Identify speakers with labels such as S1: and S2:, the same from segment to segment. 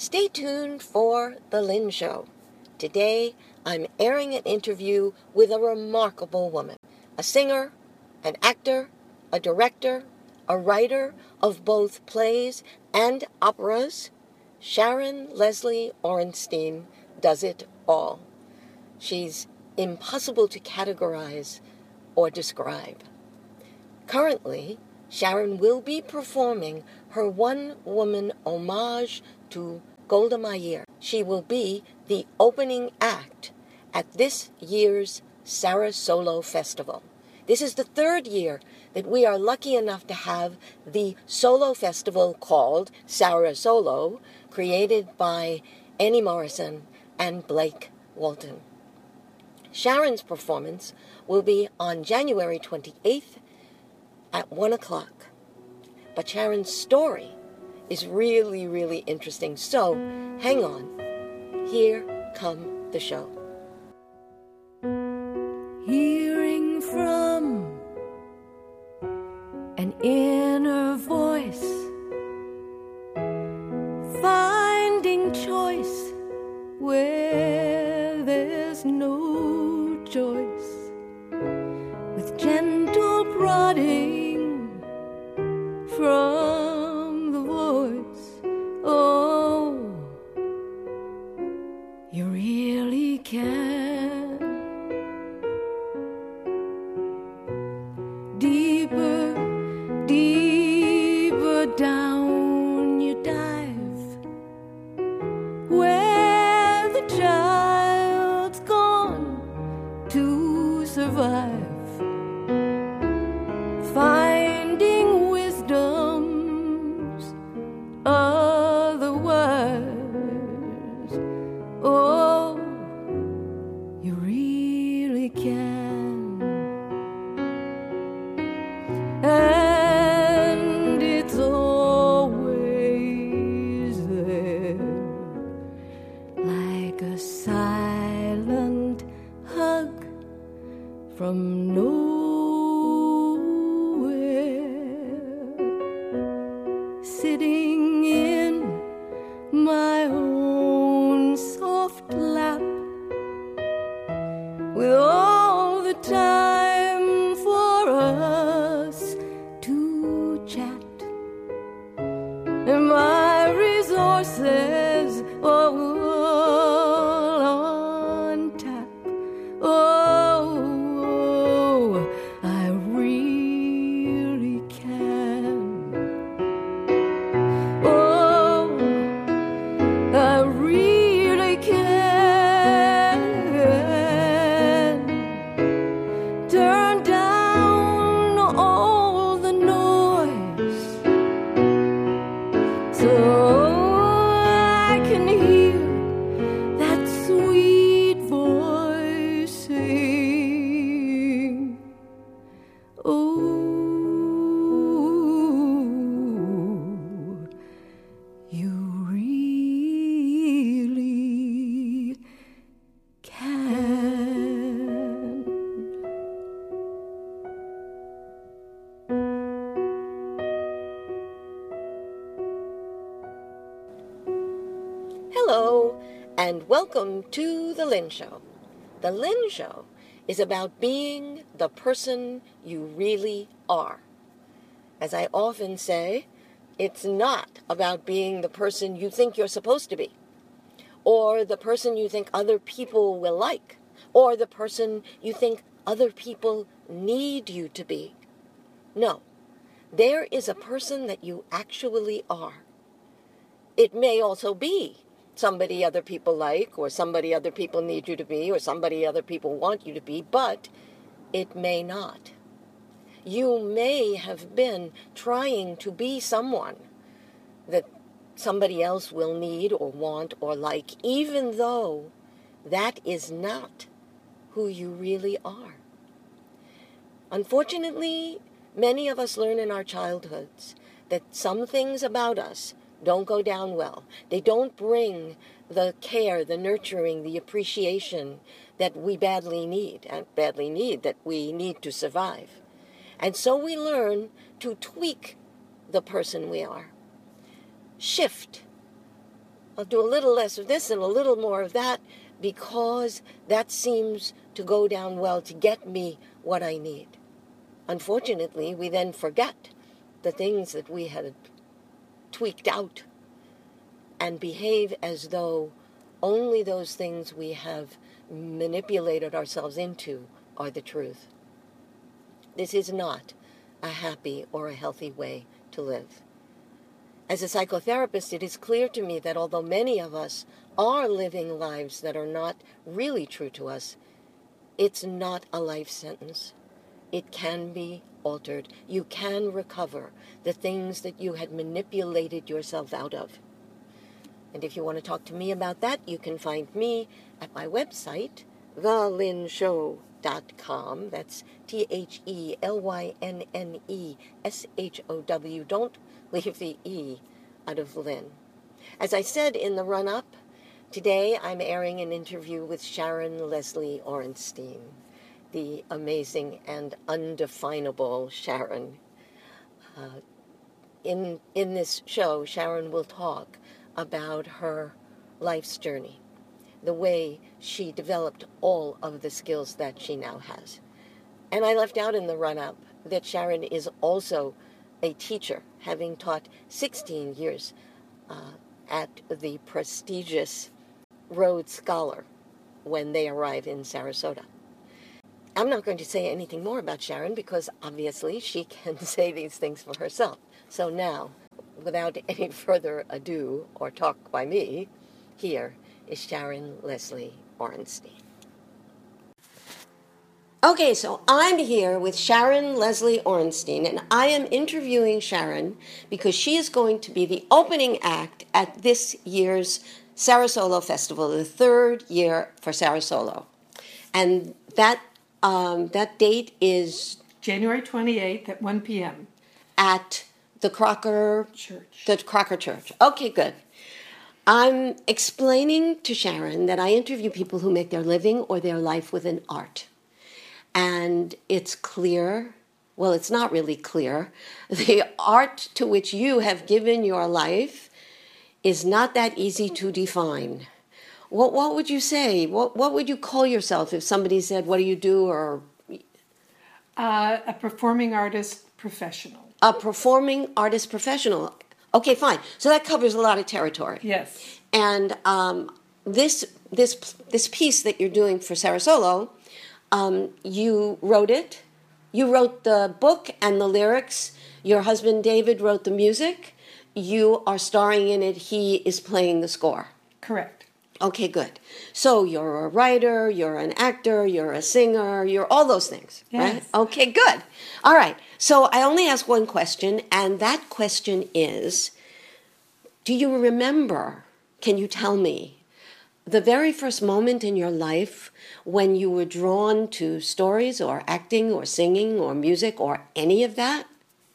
S1: Stay tuned for The Lynn Show. Today, I'm airing an interview with a remarkable woman, a singer, an actor, a director, a writer of both plays and operas. Sharon Leslie Orenstein does it all. She's impossible to categorize or describe. Currently, Sharon will be performing her one-woman homage to Golda Meir. She will be the opening act at this year's Sarah Solo Festival. This is the third year that we are lucky enough to have the solo festival called Sarah Solo, created by Annie Morrison and Blake Walton. Sharon's performance will be on January 28th at 1 o'clock. But Sharon's story is really, really interesting. So, hang on. Here come the show.
S2: Hearing from an inner voice, finding choice where there's no choice, with gentle prodding from the voice. Oh, you really can. Deeper, deeper down you dive, where the child's gone to survive, finding wisdom's otherwise. Oh, you really can. And it's always there, like a silent hug from nowhere, sitting in my own soft lap, with all the time for us to chat, and my resources all on tap. Oh, I really can. Oh, I really can. Turn down all the noise so I can hear that sweet voice sing. Oh, you really can.
S1: Hello, and welcome to The Lynn Show. The Lynn Show is about being the person you really are. As I often say, it's not about being the person you think you're supposed to be, or the person you think other people will like, or the person you think other people need you to be. No, there is a person that you actually are. It may also be somebody other people like, or somebody other people need you to be, or somebody other people want you to be, but it may not. You may have been trying to be someone that somebody else will need or want or like, even though that is not who you really are. Unfortunately, many of us learn in our childhoods that some things about us don't go down well. They don't bring the care, the nurturing, the appreciation that we badly need, that we need to survive. And so we learn to tweak the person we are. Shift I'll do a little less of this and a little more of that because that seems to go down well to get me what I need. Unfortunately, we then forget the things that we had tweaked out and behave as though only those things we have manipulated ourselves into are the truth. This is not a happy or a healthy way to live. As a psychotherapist, it is clear to me that although many of us are living lives that are not really true to us, it's not a life sentence. It can be altered. You can recover the things that you had manipulated yourself out of. And if you want to talk to me about that, you can find me at my website, thelynshow.com. That's THELYNNESHOW. Don't leave the E out of Lynn. As I said in the run-up, today I'm airing an interview with Sharon Leslie Orenstein, the amazing and undefinable Sharon. In this show, Sharon will talk about her life's journey, the way she developed all of the skills that she now has. And I left out in the run-up that Sharon is also a teacher, having taught 16 years at the prestigious Rhodes Scholar when they arrive in Sarasota. I'm not going to say anything more about Sharon because obviously she can say these things for herself. So now, without any further ado or talk by me, here is Sharon Leslie Orenstein. Okay, so I'm here with Sharon Leslie Orenstein, and I am interviewing Sharon because she is going to be the opening act at this year's Sarasolo Festival, the third year for Sarasolo. And that date is
S3: January 28th at 1 p.m.
S1: at the Crocker
S3: Church.
S1: The Crocker Church. Okay, good. I'm explaining to Sharon that I interview people who make their living or their life within art. And it's clear, well, it's not really clear, the art to which you have given your life is not that easy to define. What would you say? What would you call yourself if somebody said, what do you do? Or
S3: A performing artist professional.
S1: A performing artist professional. Okay, fine. So that covers a lot of territory.
S3: Yes.
S1: And this piece that you're doing for Sarasolo, you wrote it. You wrote the book and the lyrics. Your husband David wrote the music. You are starring in it. He is playing the score.
S3: Correct.
S1: Okay, good. So you're a writer, you're an actor, you're a singer, you're all those things,
S3: yes.
S1: Right? Okay, good. All right. So I only ask one question, and that question is, do you remember, can you tell me, the very first moment in your life when you were drawn to stories or acting or singing or music or any of that?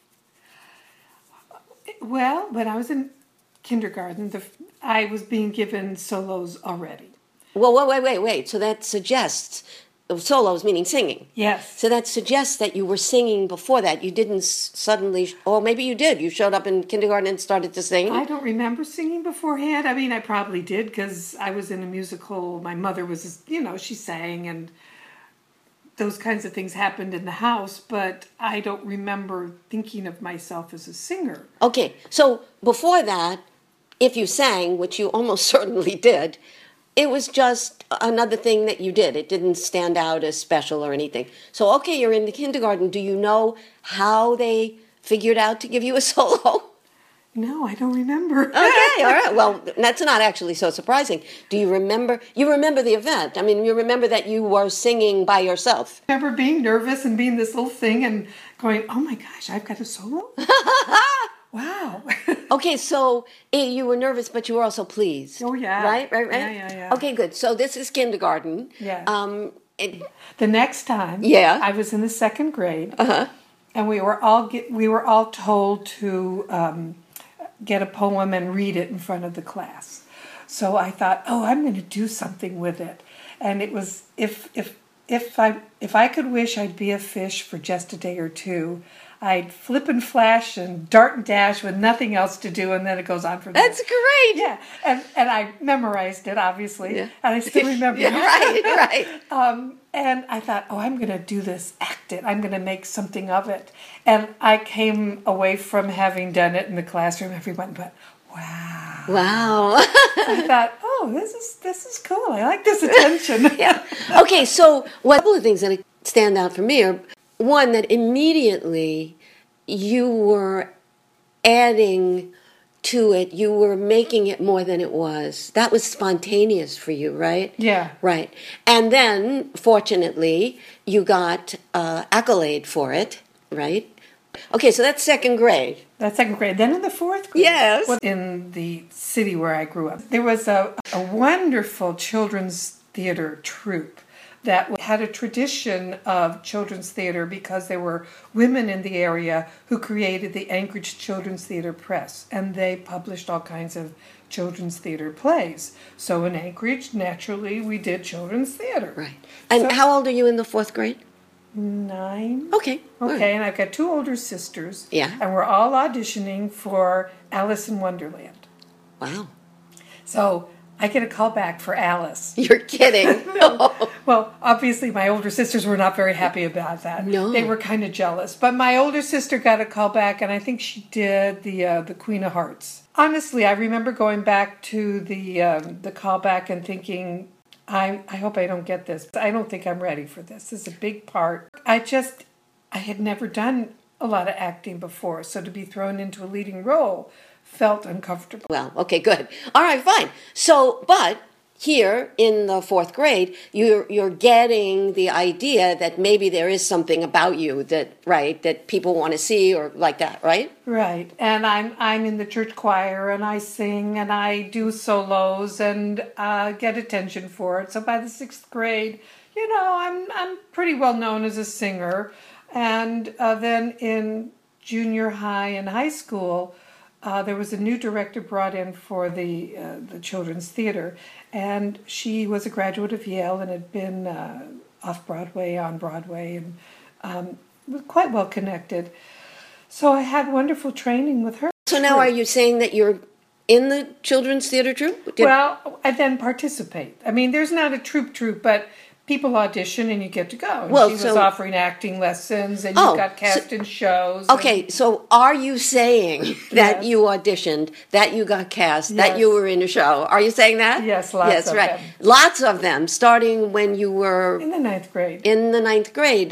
S3: Well, when I was in kindergarten, I was being given solos already.
S1: Well, wait. So that suggests, solos meaning singing.
S3: Yes.
S1: So that suggests that you were singing before that. You didn't suddenly, or maybe you did. You showed up in kindergarten and started to sing.
S3: I don't remember singing beforehand. I mean, I probably did because I was in a musical. My mother was, she sang and those kinds of things happened in the house, but I don't remember thinking of myself as a singer.
S1: Okay, so before that, if you sang, which you almost certainly did, it was just another thing that you did. It didn't stand out as special or anything. So, okay, you're in the kindergarten. Do you know how they figured out to give you a solo?
S3: No, I don't remember.
S1: Okay, all right. Well, that's not actually so surprising. Do you remember? You remember the event. I mean, you remember that you were singing by yourself.
S3: I remember being nervous and being this little thing and going, oh my gosh, I've got a solo? Wow.
S1: Okay, so you were nervous, but you were also pleased.
S3: Oh, yeah.
S1: Right?
S3: Yeah.
S1: Okay, good. So this is kindergarten.
S3: Yeah.
S1: The
S3: next time,
S1: yeah,
S3: I was in the second grade,
S1: and
S3: we were all told to get a poem and read it in front of the class. So I thought, I'm going to do something with it, and it was if I could wish I'd be a fish for just a day or two, I'd flip and flash and dart and dash with nothing else to do, and then it goes on from there.
S1: That's great.
S3: Yeah, and I memorized it, obviously,
S1: Yeah.
S3: and I still remember
S1: Yeah,
S3: it.
S1: right.
S3: And I thought, I'm going to do this, act it. I'm going to make something of it. And I came away from having done it in the classroom. Everyone went, wow.
S1: Wow.
S3: I thought, this is cool. I like this attention.
S1: Yeah. Okay, so a couple of things that stand out for me are, one, that immediately you were adding to it, you were making it more than it was. That was spontaneous for you, right?
S3: Yeah.
S1: Right. And then, fortunately, you got accolade for it, right? Okay, so that's second grade.
S3: That's second grade. Then in the fourth grade,
S1: Yes.
S3: in the city where I grew up, there was a wonderful children's theater troupe that had a tradition of children's theater because there were women in the area who created the Anchorage Children's Theater Press, and they published all kinds of children's theater plays. So in Anchorage, naturally, we did children's theater.
S1: Right. And
S3: So-
S1: how old are you in the fourth grade?
S3: 9.
S1: Okay. all right.
S3: Okay, and I've got 2 older sisters.
S1: Yeah.
S3: And we're all auditioning for Alice in Wonderland.
S1: Wow.
S3: So I get a call back for Alice.
S1: You're kidding.
S3: Well, obviously my older sisters were not very happy about that.
S1: No.
S3: They were kind of jealous. But my older sister got a call back, and I think she did the Queen of Hearts. Honestly, I remember going back to the callback and thinking, I hope I don't get this. I don't think I'm ready for this. This is a big part. I had never done a lot of acting before, so to be thrown into a leading role felt uncomfortable.
S1: Well, okay, good. All right, fine. So, but here in the fourth grade, you're getting the idea that maybe there is something about you that people want to see or like that, right?
S3: Right, and I'm in the church choir, and I sing, and I do solos, and get attention for it. So by the 6th grade, I'm pretty well known as a singer, and then in junior high and high school, there was a new director brought in for the children's theater, and she was a graduate of Yale and had been off Broadway, on Broadway, and was quite well connected. So I had wonderful training with her.
S1: So now are you saying that you're in the children's theater troupe?
S3: Well, I then participate. I mean, there's not a troupe, but people audition and you get to go. And
S1: Well,
S3: she was
S1: so-
S3: offering acting lessons, and
S1: Oh,
S3: you got cast in shows.
S1: Okay, so are you saying that
S3: Yes.
S1: you auditioned, that you got cast, that
S3: Yes.
S1: you were in a show? Are you saying that?
S3: Yes, lots of
S1: right.
S3: them.
S1: Lots of them, starting when you were
S3: In the 9th grade.
S1: in the 9th grade,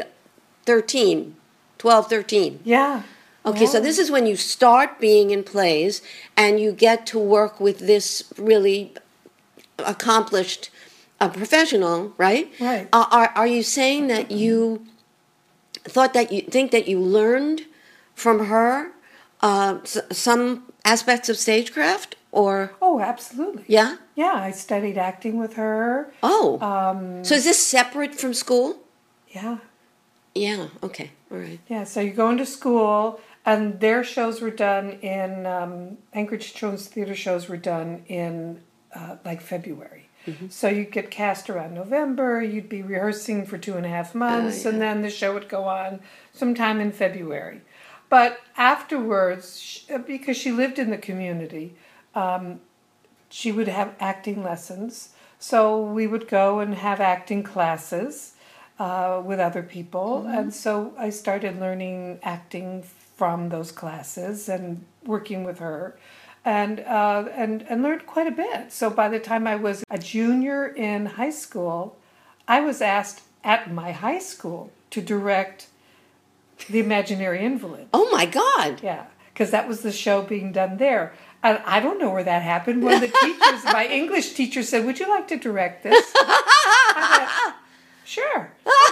S1: 12, 13.
S3: Yeah.
S1: Okay, so
S3: Yeah.
S1: this is when you start being in plays and you get to work with this really accomplished professional, right?
S3: Right.
S1: Are you saying that you think that you learned from her some aspects of stagecraft, or
S3: Oh, absolutely.
S1: yeah?
S3: Yeah, I studied acting with her.
S1: Oh,
S3: Um,
S1: so is this separate from school?
S3: Yeah.
S1: Yeah. Okay. All right.
S3: Yeah, so you go into school, and their shows were done in, Anchorage Children's Theater shows were done in, like February. So you'd get cast around November, you'd be rehearsing for 2.5 months, and then the show would go on sometime in February. But afterwards, because she lived in the community, she would have acting lessons. So we would go and have acting classes with other people. And so I started learning acting from those classes and working with her. And learned quite a bit. So by the time I was a junior in high school, I was asked at my high school to direct The Imaginary Invalid.
S1: Oh my God!
S3: Yeah, because that was the show being done there. And I don't know where that happened. One of the teachers, my English teacher, said, "Would you like to direct this?" I went, "Sure."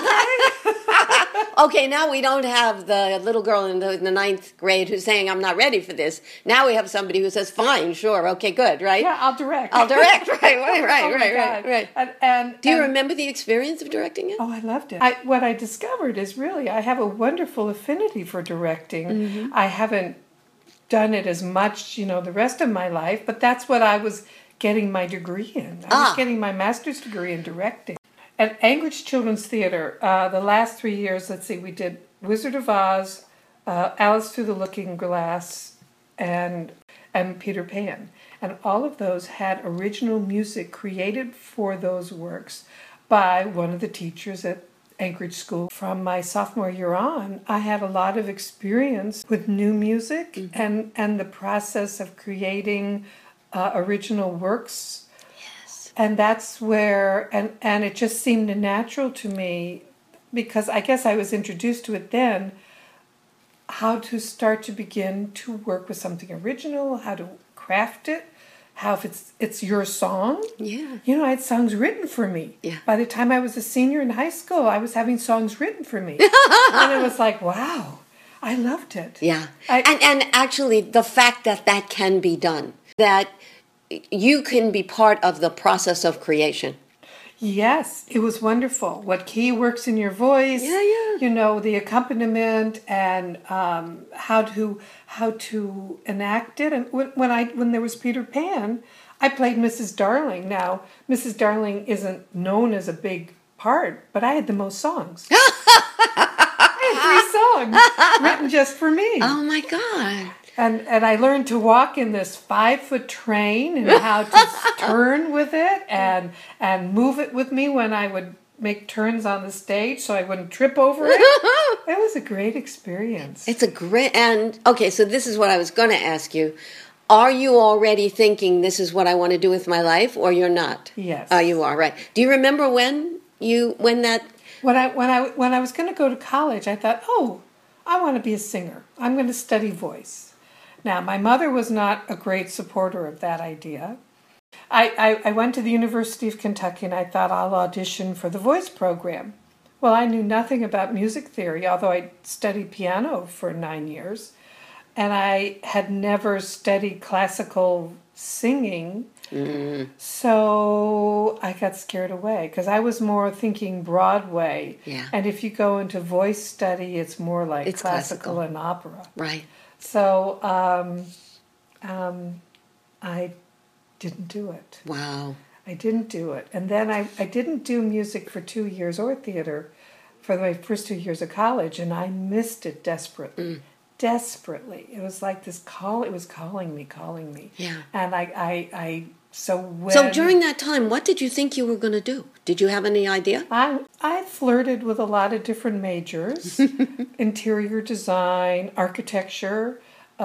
S1: Okay, now we don't have the little girl in the 9th grade who's saying, I'm not ready for this. Now we have somebody who says, fine, sure, okay, good, right?
S3: Yeah, I'll direct.
S1: I'll direct, right.
S3: Oh my God. And
S1: Do you remember the experience of directing it?
S3: Oh, I loved it. What I discovered is really I have a wonderful affinity for directing. I haven't done it as much, the rest of my life, but that's what I was getting my degree in. I was getting my master's degree in directing. At Anchorage Children's Theater, the last 3 years, we did Wizard of Oz, Alice Through the Looking Glass, and Peter Pan. And all of those had original music created for those works by one of the teachers at Anchorage School. From my sophomore year on, I had a lot of experience with new music and the process of creating original works.
S1: Yes.
S3: And that's where, and it just seemed natural to me, because I guess I was introduced to it then, how to start to begin to work with something original, how to craft it, how if it's your song.
S1: Yeah.
S3: You know, I had songs written for me.
S1: Yeah.
S3: By the time I was a senior in high school, I was having songs written for me. And it was like, wow, I loved it.
S1: Yeah. And actually, the fact that that can be done, that you can be part of the process of creation.
S3: Yes, it was wonderful. What key works in your voice?
S1: Yeah, yeah.
S3: You know, the accompaniment and how to enact it. And when there was Peter Pan, I played Mrs. Darling. Now, Mrs. Darling isn't known as a big part, but I had the most songs. I had 3 songs written just for me.
S1: Oh my God.
S3: And I learned to walk in this 5-foot train and how to turn with it and move it with me when I would make turns on the stage so I wouldn't trip over it. It was a great experience.
S1: It's a great, and okay, so this is what I was going to ask you. Are you already thinking this is what I want to do with my life, or you're not?
S3: Yes.
S1: Oh, you are, right. Do you remember when that?
S3: When I was going to go to college, I thought, oh, I want to be a singer. I'm going to study voice. Now, my mother was not a great supporter of that idea. I went to the University of Kentucky and I thought I'll audition for the voice program. Well, I knew nothing about music theory, although I studied piano for 9 years. And I had never studied classical singing. Mm. So I got scared away because I was more thinking Broadway.
S1: Yeah.
S3: And if you go into voice study, it's more like
S1: it's
S3: classical and opera.
S1: Right.
S3: So I didn't do it.
S1: Wow.
S3: I didn't do it. And then I didn't do music for 2 years or theater for my first 2 years of college, and I missed it desperately.
S1: Mm.
S3: Desperately. It was like this call. It was calling me.
S1: Yeah.
S3: And
S1: So during that time, what did you think you were going to do? Did you have any idea?
S3: I flirted with a lot of different majors, interior design, architecture,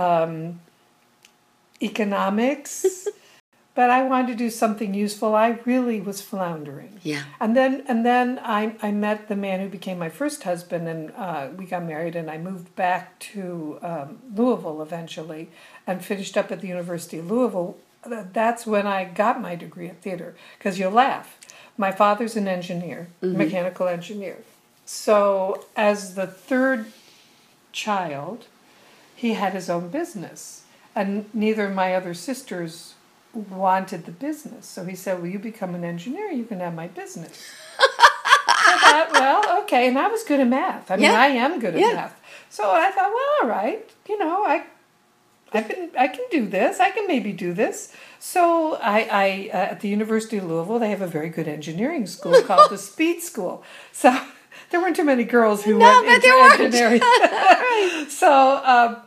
S3: economics, but I wanted to do something useful. I really was floundering.
S1: Yeah.
S3: And then I met the man who became my first husband, and we got married, and I moved back to Louisville eventually and finished up at the University of Louisville. That's when I got my degree in theater, because you'll laugh. My father's an engineer, mechanical engineer. So as the third child, he had his own business, and neither of my other sisters wanted the business. So he said, well, you become an engineer, you can have my business. I thought, well, okay. And I was good at math. I mean, I am good at math. So I thought, well, all right, you know, I can do this. I can maybe do this. So I at the University of Louisville, they have a very good engineering school called the Speed School. So there weren't too many girls who went into engineering. So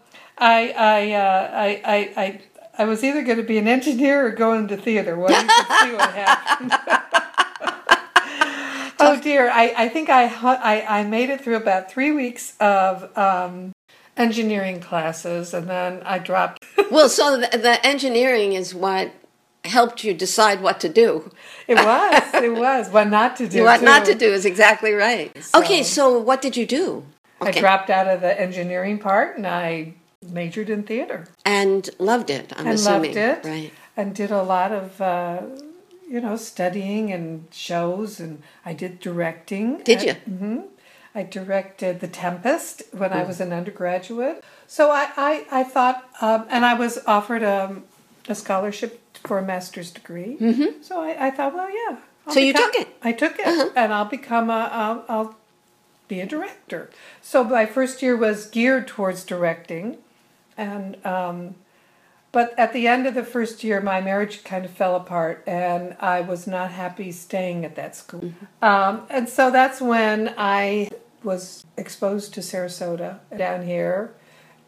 S3: I was either going to be an engineer or go into theater. Well, you can see what happened. Oh dear! I think I made it through about 3 weeks of engineering classes, and then I dropped.
S1: Well, so the engineering is what helped you decide what to do.
S3: It was. What not to do.
S1: What
S3: too.
S1: not to do is exactly right.
S3: So,
S1: okay, so what did you do? Okay.
S3: I dropped out of the engineering part, and I majored in theater.
S1: And loved it, I'm assuming.
S3: Loved it.
S1: Right.
S3: And did a lot of, studying and shows, and I did directing.
S1: Did you?
S3: Mm-hmm. I directed The Tempest when I was an undergraduate. So I thought, and I was offered a scholarship for a master's degree. Mm-hmm. So I thought, well, yeah.
S1: You took it?
S3: I took it, and I'll become I'll be a director. So my first year was geared towards directing, and but at the end of the first year, my marriage kind of fell apart, and I was not happy staying at that school. Mm-hmm. And so that's when I was exposed to Sarasota down here,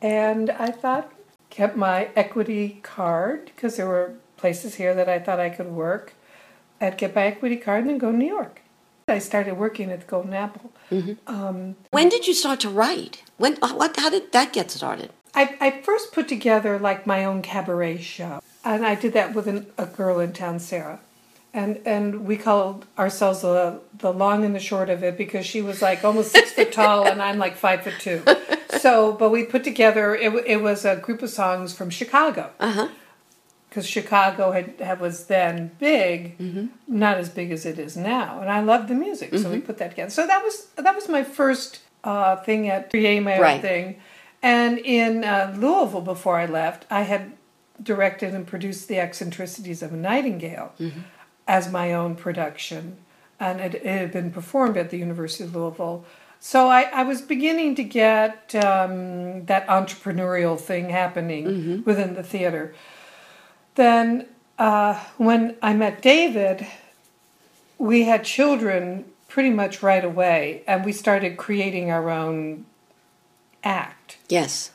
S3: And I thought, kept my equity card, because there were places here that I thought I could work. I'd get my equity card and then go to New York. I started working at the Golden Apple.
S1: When did you start to write? How did that get started?
S3: I first put together like my own cabaret show, and I did that with a girl in town, Sarah, and we called ourselves the long and the short of it, because she was like almost 6 foot tall and I'm like 5'2". So, but we put together. It was a group of songs from Chicago, because Chicago was then big, not as big as it is now, and I loved the music, so we put that together. So that was my first thing at creating my own thing. And in Louisville, before I left, I had directed and produced The Eccentricities of a Nightingale as my own production, and it had been performed at the University of Louisville. So I was beginning to get that entrepreneurial thing happening within the theater. Then when I met David, we had children pretty much right away, and we started creating our own act.
S1: Yes.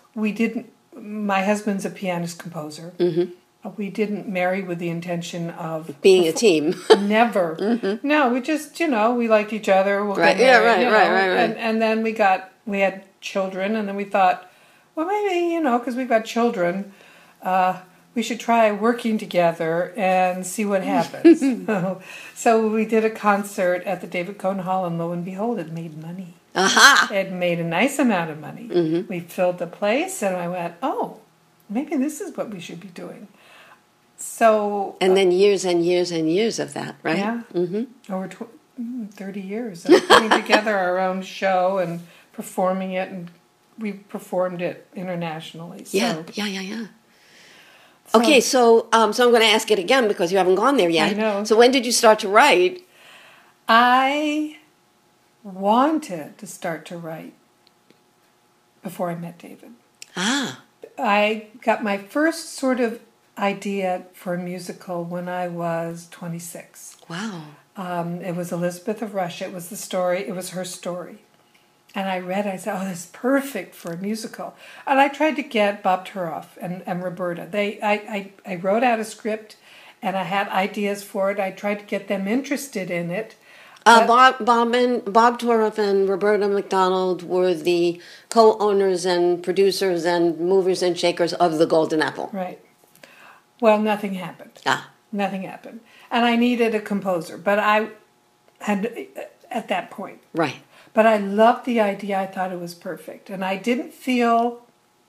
S3: My husband's a pianist composer. We didn't marry with the intention of
S1: being a team.
S3: Never. No, we just, we liked each other. We'll
S1: Right.
S3: get married,
S1: Right.
S3: And then we had children, and then we thought, well, maybe, because we've got children, we should try working together and see what happens. So we did a concert at the David Cohn Hall, and lo and behold, it made money. It made a nice amount of money. We filled the place, and I went, oh, maybe this is what we should be doing. So,
S1: and then years and years and years of that, right?
S3: Yeah, over 30 years of putting together our own show and performing it, and we performed it internationally. So.
S1: Yeah. Okay, so I'm going to ask it again because you haven't gone there yet.
S3: I know.
S1: So when did you start to write?
S3: I wanted to start to write before I met David. I got my first sort of idea for a musical when I was 26.
S1: Wow.
S3: It was Elizabeth of Russia. It was her story. And I read it, I said, oh, that's perfect for a musical. And I tried to get Bob Turoff and Roberta. I wrote out a script, and I had ideas for it. I tried to get them interested in it.
S1: Bob Turoff and Roberta McDonald were the co-owners and producers and movers and shakers of the Golden Apple.
S3: Right. Well, nothing happened. Nothing happened. And I needed a composer, but I had, at that point.
S1: Right.
S3: But I loved the idea. I thought it was perfect. And I didn't feel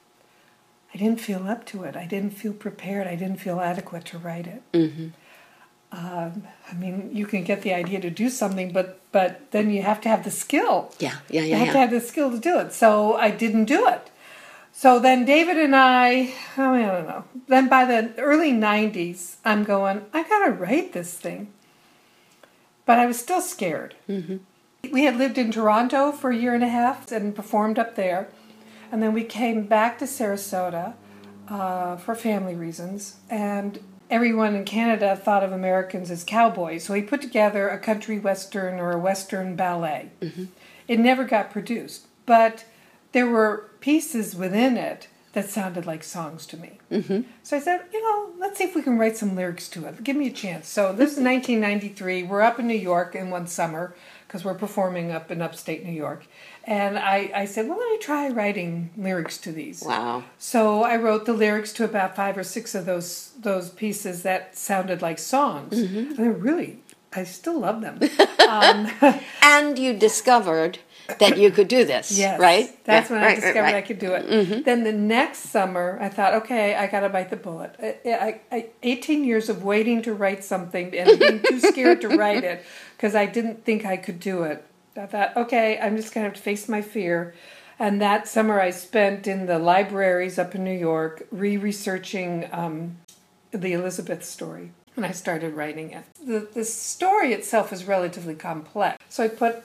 S3: up to it. I didn't feel prepared. I didn't feel adequate to write it. I mean, you can get the idea to do something, but then you have to have the skill.
S1: Yeah.
S3: You have to have the skill to do it. So I didn't do it. So then David and I don't know. Then by the early 90s, I'm going, I got to write this thing. But I was still scared. We had lived in Toronto for a year and a half and performed up there. And then we came back to Sarasota for family reasons. And everyone in Canada thought of Americans as cowboys. So we put together a country western or a western ballet. It never got produced. But there were pieces within it that sounded like songs to me. So I said, let's see if we can write some lyrics to it. Give me a chance. So this is 1993. We're up in New York in one summer, because we're performing up in upstate New York. And I said, well, let me try writing lyrics to these.
S1: Wow.
S3: So I wrote the lyrics to about 5 or 6 of those pieces that sounded like songs. And they're really, I still love them.
S1: And you discovered that you could do this,
S3: yes,
S1: right?
S3: That's when I discovered I could do it. Then the next summer, I thought, okay, I got to bite the bullet. 18 years of waiting to write something and being too scared to write it because I didn't think I could do it. I thought, okay, I'm just going to have to face my fear. And that summer I spent in the libraries up in New York re-researching the Elizabeth story. And I started writing it. The story itself is relatively complex. So I put,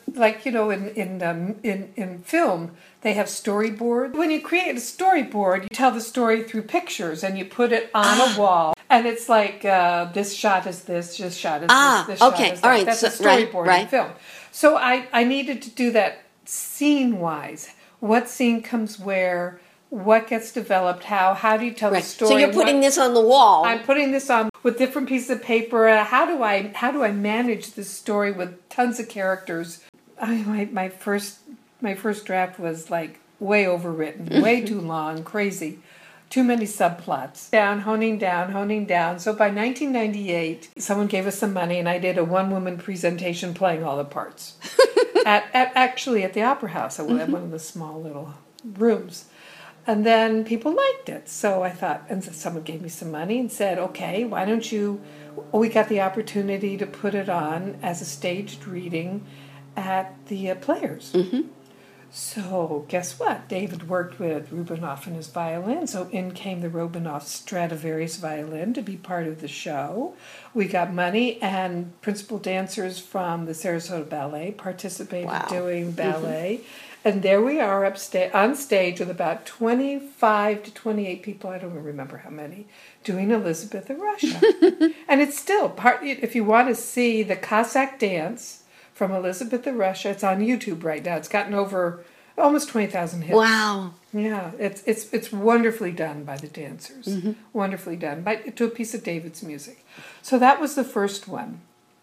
S3: in film, they have storyboards. When you create a storyboard, you tell the story through pictures and you put it on a wall. And it's like, this shot is this shot is this shot is that.
S1: All right.
S3: That's a storyboard in film. So I needed to do that scene-wise. What scene comes where? what gets developed, how do you tell
S1: Right.
S3: the story?
S1: So you're putting this on the wall.
S3: I'm putting this on with different pieces of paper. How do I manage this story with tons of characters? My first draft was like way overwritten, way too long, crazy. Too many subplots. Honing down. So by 1998, someone gave us some money, and I did a one-woman presentation playing all the parts. Actually at the Opera House, at one of the small little rooms. And then people liked it. So I thought, and so someone gave me some money and said, okay, why don't you, we got the opportunity to put it on as a staged reading at the Players. So guess what? David worked with Rubinoff and his violin, so in came the Rubinoff Stradivarius violin to be part of the show. We got money, and principal dancers from the Sarasota Ballet participated doing ballet. And there we are on stage with about 25 to 28 people, I don't remember how many, doing Elizabeth of Russia. And it's still if you want to see the Cossack dance from Elizabeth of Russia, it's on YouTube right now. It's gotten over almost 20,000 hits.
S1: Wow.
S3: Yeah, it's wonderfully done by the dancers. Wonderfully done to a piece of David's music. So that was the first one.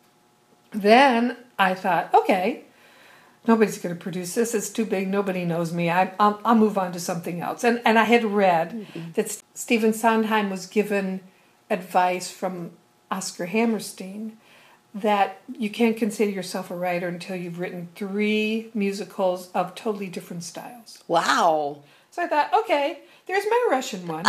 S3: Then I thought, okay, nobody's going to produce this. It's too big. Nobody knows me. I'll move on to something else. And I had read that Stephen Sondheim was given advice from Oscar Hammerstein that you can't consider yourself a writer until you've written 3 musicals of totally different styles.
S1: Wow.
S3: So I thought, okay, there's my Russian one. Now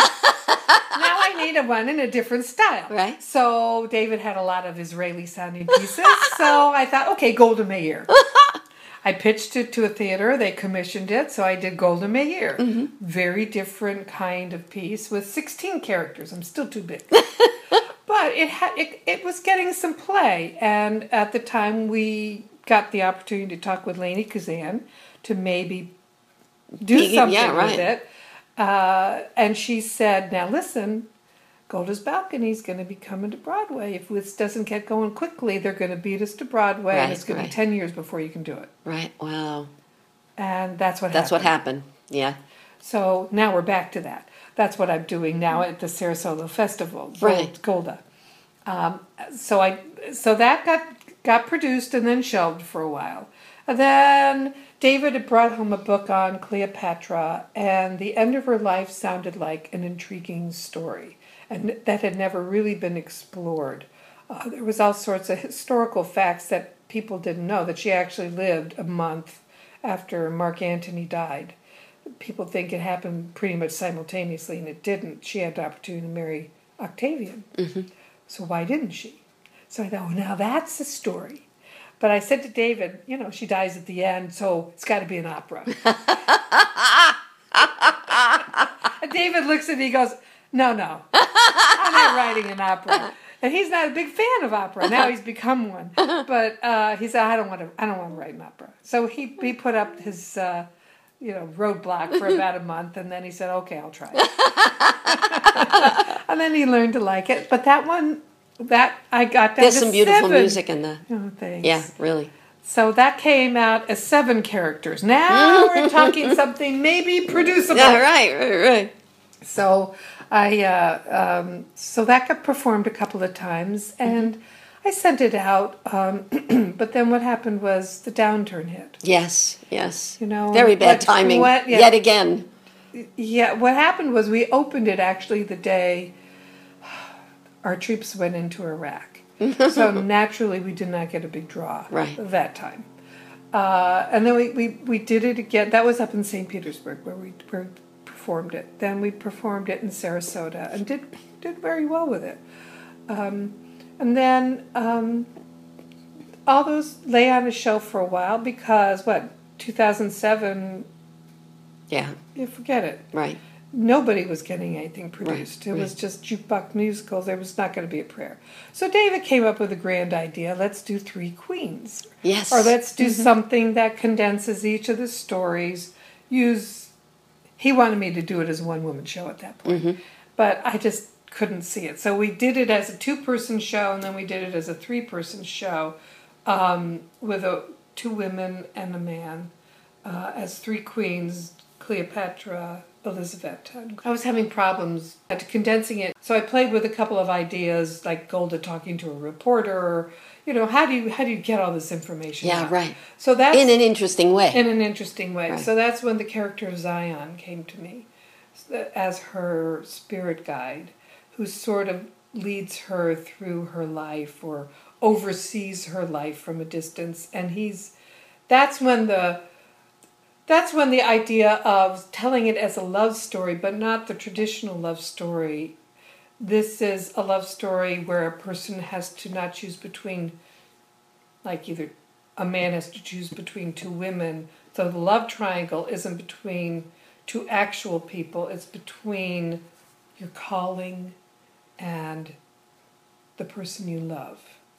S3: I need a one in a different style.
S1: Right.
S3: So David had a lot of Israeli-sounding pieces. So I thought, okay, Golda Meir. I pitched it to a theater. They commissioned it, so I did Golda Meir. Very different kind of piece with 16 characters. I'm still too big. But it was getting some play, and at the time we got the opportunity to talk with Lainie Kazan to maybe do something with it. And she said, now listen, Golda's Balcony is going to be coming to Broadway. If this doesn't get going quickly, they're going to beat us to Broadway, and it's going to be 10 years before you can do it.
S1: Right, wow.
S3: And that's what happened.
S1: That's what happened, yeah.
S3: So now we're back to that. That's what I'm doing now at the Sarasota Festival,
S1: Right.
S3: Golda. So that got produced and then shelved for a while. And then David had brought home a book on Cleopatra, and the end of her life sounded like an intriguing story, and that had never really been explored. There was all sorts of historical facts that people didn't know, that she actually lived a month after Mark Antony died. People think it happened pretty much simultaneously, and it didn't. She had the opportunity to marry Octavian. So why didn't she? So I thought, well, now that's the story. But I said to David, she dies at the end, so it's got to be an opera. And David looks at me and goes, no, I'm not writing an opera. And he's not a big fan of opera. Now he's become one. But he said, I don't want to write an opera. So he put up his roadblock for about a month, and then he said, okay, I'll try it. And then he learned to like it. But that one, I got down
S1: There's
S3: to
S1: some beautiful
S3: 7.
S1: music in the...
S3: Oh, thanks.
S1: Yeah, really.
S3: So that came out as 7 characters. Now we're talking something maybe producible.
S1: Yeah, right.
S3: So so that got performed a couple of times, and I sent it out. But then what happened was the downturn hit.
S1: Yes.
S3: Very
S1: bad timing. Yet again.
S3: Yeah, what happened was we opened it actually the day our troops went into Iraq. So naturally we did not get a big draw that time. And then we did it again. That was up in St. Petersburg where we performed it. Then we performed it in Sarasota and did very well with it. And then all those lay on a shelf for a while because, 2007...
S1: Yeah.
S3: You forget it.
S1: Right.
S3: Nobody was getting anything produced. It was just jukebox musicals. There was not going to be a prayer. So David came up with a grand idea. Let's do 3 queens.
S1: Yes.
S3: Or let's do something that condenses each of the stories. He wanted me to do it as a one-woman show at that point. But I just couldn't see it. So we did it as a 2-person show, and then we did it as a 3-person show with 2 women and a man as 3 queens, Cleopatra, Elizabeth. I was having problems condensing it, so I played with a couple of ideas, like Golda talking to a reporter. How do you get all this information?
S1: Yeah,
S3: out?
S1: right.
S3: So that's
S1: in an interesting way.
S3: Right. So that's when the character of Zion came to me as her spirit guide, who sort of leads her through her life or oversees her life from a distance, and that's when the idea of telling it as a love story, but not the traditional love story. This is a love story where a person has to not choose between, like either a man has to choose between two women. So the love triangle isn't between two actual people, it's between your calling and the person you love.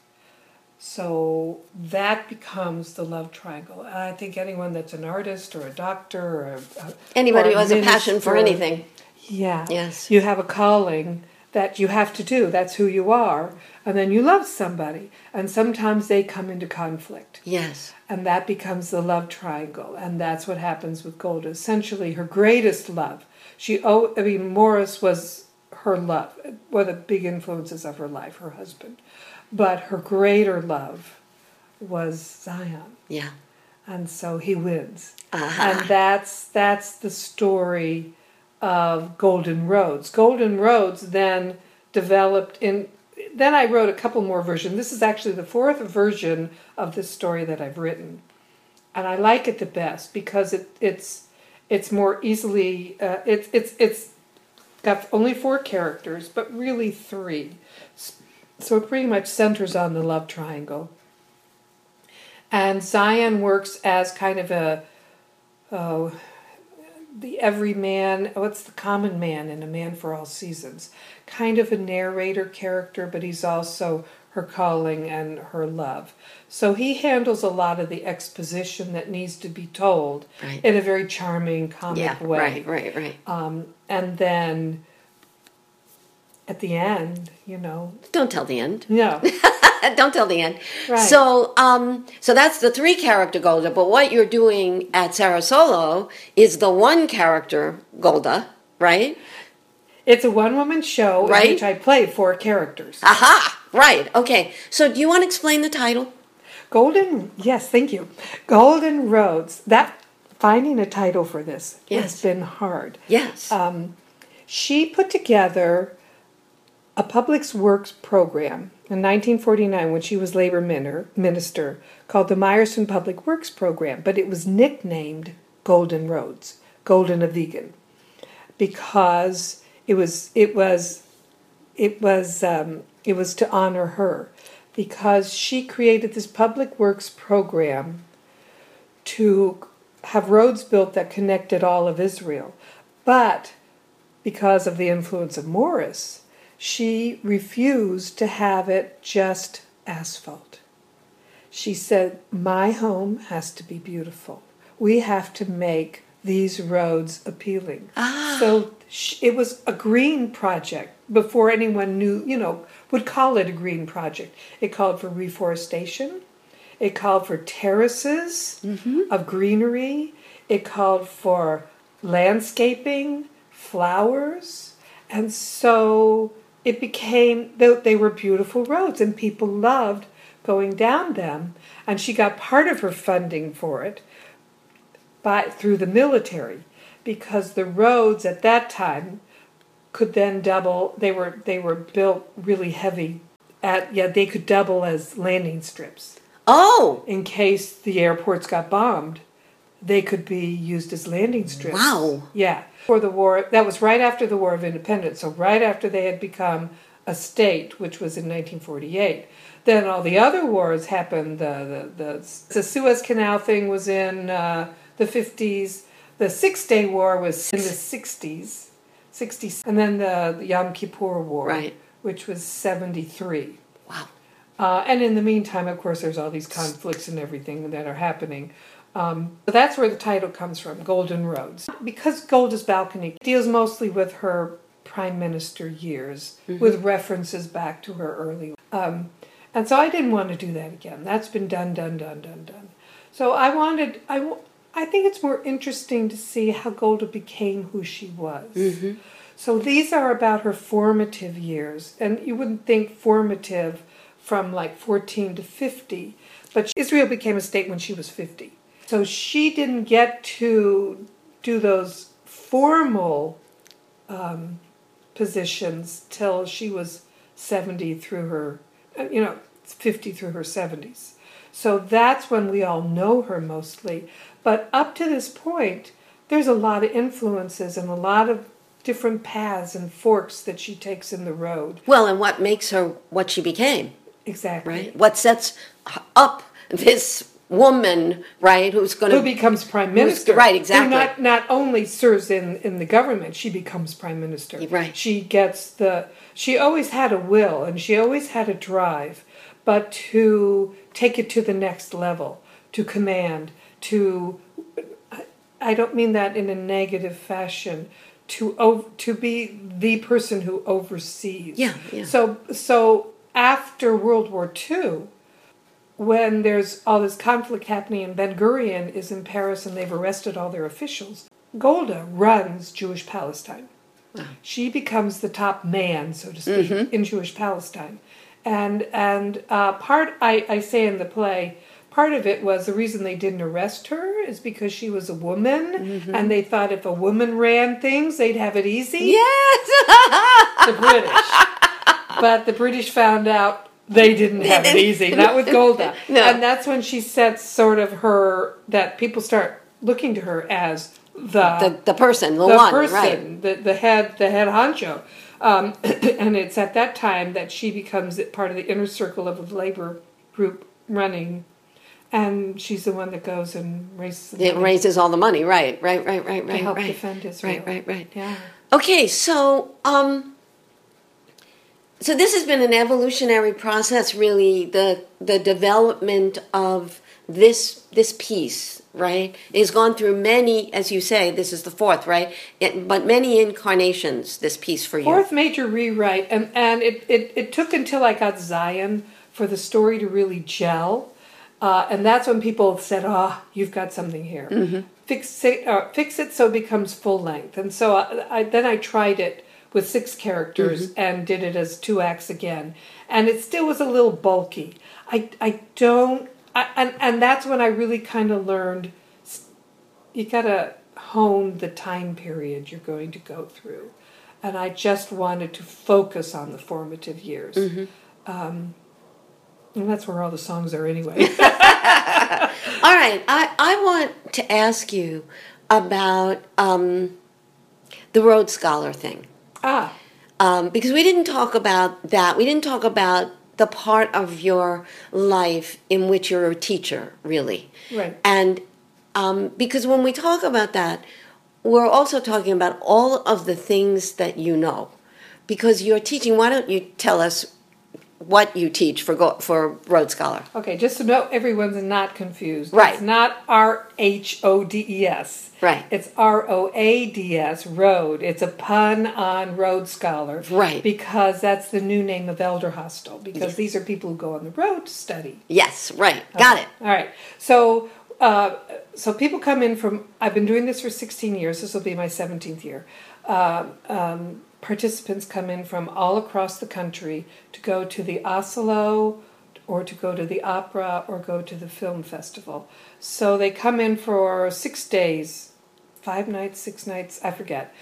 S3: So that becomes the love triangle. I think anyone that's an artist or a doctor or
S1: anybody who has a passion for anything.
S3: Yeah.
S1: Yes.
S3: You have a calling that you have to do. That's who you are. And then you love somebody. And sometimes they come into conflict.
S1: Yes.
S3: And that becomes the love triangle. And that's what happens with Golda. Essentially, her greatest love. Morris was her love, one of the big influences of her life, her husband. But her greater love was Zion.
S1: Yeah.
S3: And so he wins.
S1: Uh-huh.
S3: And that's the story of Golden Roads. Golden Roads then developed then I wrote a couple more versions. This is actually the fourth version of this story that I've written. And I like it the best because it's more easily, it's got only 4 characters, but really 3. So it pretty much centers on the love triangle. And Zion works as kind of the everyman, what's the common man in A Man for All Seasons? Kind of a narrator character, but he's also her calling and her love. So he handles a lot of the exposition that needs to be told in a very charming, comic way.
S1: Right.
S3: And then at the end,
S1: Don't tell the end.
S3: No.
S1: Don't tell the end.
S3: Right.
S1: So that's the 3-character Golda, but what you're doing at Sarasolo is the 1-character Golda, right?
S3: It's a one-woman show in which I play 4 characters.
S1: Aha! Right, okay. So do you want to explain the title?
S3: Yes, thank you. Golden Roads. Finding a title for this has been hard.
S1: Yes.
S3: She put together a public works program in 1949 when she was labor minister called the Meyerson Public Works Program, but it was nicknamed Golden Roads, Golden a Vegan, because it was to honor her, because she created this public works program to have roads built that connected all of Israel, but because of the influence of Morris, she refused to have it just asphalt. She said, my home has to be beautiful. We have to make these roads appealing. So it was a green project before anyone would call it a green project. It called for reforestation. It called for terraces of greenery. It called for landscaping, flowers. And so it became, they were beautiful roads, and people loved going down them. And she got part of her funding for it through the military, because the roads at that time could then double. They were built really heavy. They could double as landing strips.
S1: Oh!
S3: In case the airports got bombed, they could be used as landing strips.
S1: Wow.
S3: Yeah. For the war, that was right after the War of Independence, so right after they had become a state, which was in 1948. Then all the other wars happened. The Suez Canal thing was in the 50s. The Six-Day War was in the 60s. And then the Yom Kippur War, which was 73.
S1: Wow.
S3: And in the meantime, of course, there's all these conflicts and everything that are happening. So that's where the title comes from, Golden Roads. Because Golda's Balcony deals mostly with her prime minister years, with references back to her early. And so I didn't want to do that again. That's been done. So I I think it's more interesting to see how Golda became who she was. Mm-hmm. So these are about her formative years, and you wouldn't think formative from like 14 to 50, but Israel became a state when she was 50. So she didn't get to do those formal positions till she was 70 through her, 50 through her 70s. So that's when we all know her mostly. But up to this point, there's a lot of influences and a lot of different paths and forks that she takes in the road.
S1: Well, and what makes her what she became.
S3: Exactly.
S1: Right? What sets up this woman, right, who
S3: becomes prime minister.
S1: Right, exactly.
S3: Who not only serves in the government, she becomes prime minister.
S1: Right.
S3: She always had a will and she always had a drive, but to take it to the next level, to command, I don't mean that in a negative fashion, to be the person who oversees.
S1: Yeah.
S3: So after World War II, when there's all this conflict happening and Ben Gurion is in Paris and they've arrested all their officials, Golda runs Jewish Palestine. Wow. She becomes the top man, so to speak, in Jewish Palestine. And I say in the play, part of it was the reason they didn't arrest her is because she was a woman, and they thought if a woman ran things, they'd have it easy.
S1: Yes!
S3: The British. But the British found out they didn't have it easy, not with Golda.
S1: No.
S3: And that's when she sets sort of that people start looking to her as the
S1: person, the
S3: one,
S1: right?
S3: The head honcho. And it's at that time that she becomes part of the inner circle of a labor group running, and she's the one that goes and
S1: raises all the money, right.
S3: To help defend Israel.
S1: Right.
S3: Yeah.
S1: Okay, so so this has been an evolutionary process, really, the development of this piece, right? It has gone through many, as you say, this is the fourth, right? But many incarnations, this piece for you.
S3: Fourth major rewrite, and it took until I got Zion for the story to really gel, and that's when people said, you've got something here. Mm-hmm. Fix it so it becomes full length. And so I tried it with 6 characters and did it as 2 acts again. And it still was a little bulky. And that's when I really kind of learned you got to hone the time period you're going to go through. And I just wanted to focus on the formative years. And that's where all the songs are anyway.
S1: All right. I want to ask you about the Rhodes Scholar thing. Because we didn't talk about that. We didn't talk about the part of your life in which you're a teacher, really.
S3: Right.
S1: And because when we talk about that, we're also talking about all of the things that you know. Because you're teaching, why don't you tell us what you teach for Rhodes Scholar?
S3: Okay, just to know everyone's not confused.
S1: Right.
S3: It's not RHODES.
S1: Right.
S3: It's ROADS, Road. It's a pun on Rhodes Scholar.
S1: Right.
S3: Because that's the new name of Elder Hostel. Because these are people who go on the road to study.
S1: Yes, right. Got it.
S3: All right. So people come in from, I've been doing this for 16 years. This will be my 17th year. Participants come in from all across the country to go to the Oslo or to go to the opera or go to the film festival. So they come in for 6 days, 5 nights, 6 nights, I forget.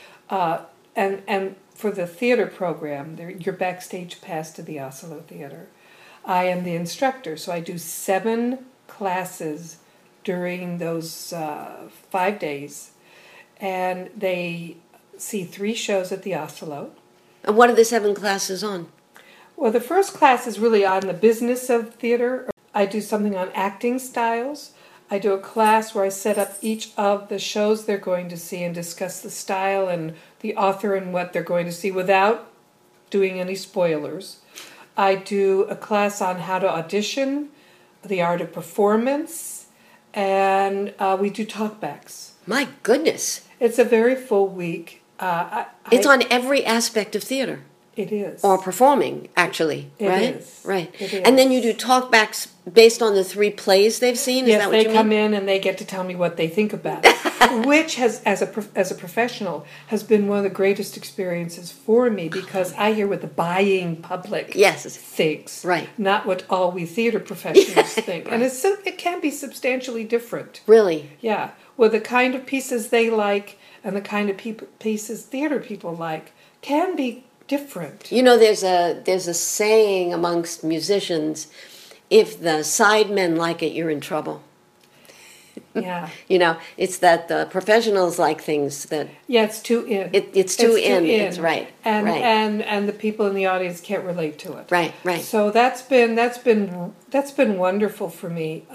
S3: And for the theater program, your backstage pass to the Oslo Theater. I am the instructor, so I do 7 classes during those 5 days. And they see 3 shows at the Oslo.
S1: And what are the 7 classes on?
S3: Well, the first class is really on the business of theater. I do something on acting styles. I do a class where I set up each of the shows they're going to see and discuss the style and the author and what they're going to see without doing any spoilers. I do a class on how to audition, the art of performance, and we do talkbacks.
S1: My goodness.
S3: It's a very full week.
S1: It's on every aspect of theater.
S3: It is.
S4: or performing, actually,
S3: It
S4: right?
S3: is.
S4: Right.
S3: It is.
S4: And then you do talkbacks based on the 3 plays they've seen? Is
S3: Yes,
S4: that what
S3: they
S4: you
S3: come
S4: mean?
S3: in and they get to tell me what they think about it, which has, as a professional, has been one of the greatest experiences for me because I hear what the buying public
S4: Yes.
S3: thinks,
S4: Right.
S3: not what all we theater professionals think, and it can be substantially different.
S4: Really?
S3: Yeah, well, the kind of pieces they like and the kind of pieces theater people like can be different.
S4: You know, there's a saying amongst musicians, if the sidemen like it, you're in trouble.
S3: Yeah,
S4: You know, it's that the professionals like things that
S3: yeah, it's too in.
S4: it's too in. It's right.
S3: and
S4: right.
S3: and the people in the audience can't relate to it.
S4: Right, right.
S3: So that's been wonderful for me.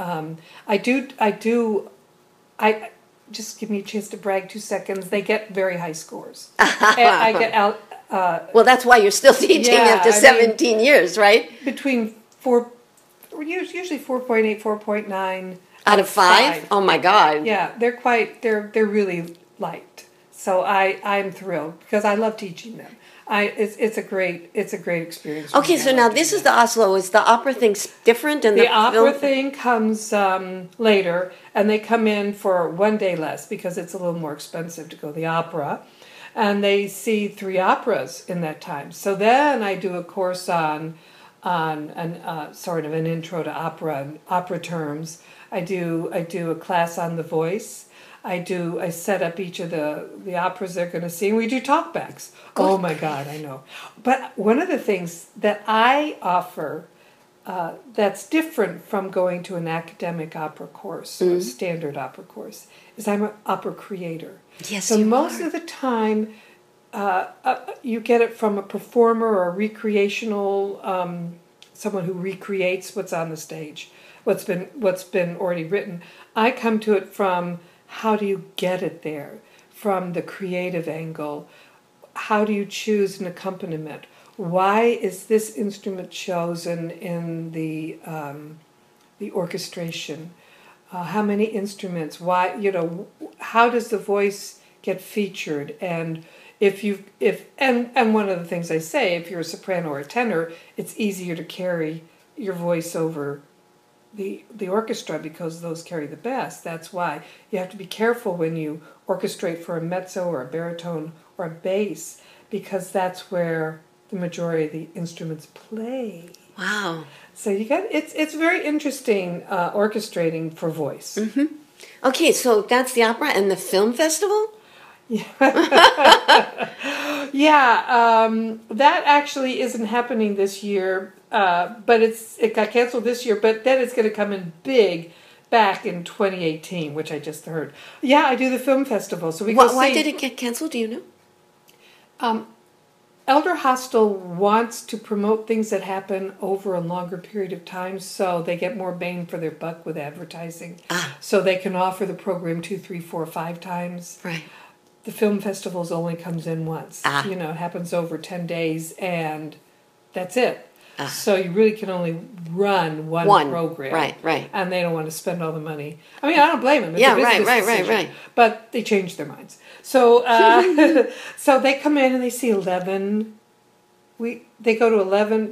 S3: I just give me a chance to brag 2 seconds. They get very high scores. And I get out
S4: Well, that's why you're still teaching
S3: Yeah,
S4: after
S3: I mean-
S4: 17 years, right?
S3: between usually 4.8, 4.9
S4: Out of 5? Oh my God.
S3: Yeah, they're really liked. So I'm thrilled because I love teaching them. It's a great experience. for
S4: Okay,
S3: me.
S4: so
S3: I
S4: now
S3: love
S4: this
S3: doing
S4: is the Oslo. Is the opera thing different? And
S3: The opera
S4: film?
S3: thing comes later, and they come in for 1 day less because it's a little more expensive to go to the opera, and they see 3 operas in that time. So then I do a course on an sort of an intro to opera and opera terms. I do a class on the voice. I set up each of the operas they're going to see, and we do talkbacks. Oh my God, I know. But one of the things that I offer that's different from going to an academic opera course or a standard opera course is I'm an opera creator.
S4: Yes,
S3: so
S4: you
S3: most
S4: are.
S3: of the time, you get it from a performer or a recreational someone who recreates what's on the stage, what's been already written. I come to it from how do you get it there, from the creative angle. How do you choose an accompaniment? Why is this instrument chosen in the orchestration? How many instruments? Why, how does the voice get featured? And and one of the things I say, if you're a soprano or a tenor, it's easier to carry your voice over the orchestra because those carry the best. That's why you have to be careful when you orchestrate for a mezzo or a baritone or a bass, because that's where the majority of the instruments play.
S4: Wow.
S3: So it's very interesting orchestrating for voice.
S4: Okay, so that's the opera and the film festival?
S3: Yeah, that actually isn't happening this year, but it got canceled this year, but then it's going to come in big back in 2018, which I just heard. Yeah, I do the film festival. So
S4: Why did it get canceled? Do you know?
S3: Elder Hostel wants to promote things that happen over a longer period of time, so they get more bang for their buck with advertising. So they can offer the program 2, 3, 4, 5 times.
S4: Right.
S3: The film festivals only comes in once. It happens over 10 days, and that's it. So you really can only run one program.
S4: Right.
S3: And they don't want to spend all the money. I mean, I don't blame them. It's
S4: Yeah,
S3: a business
S4: right.
S3: decision. But they changed their minds. So so they come in and they see 11. They go to 11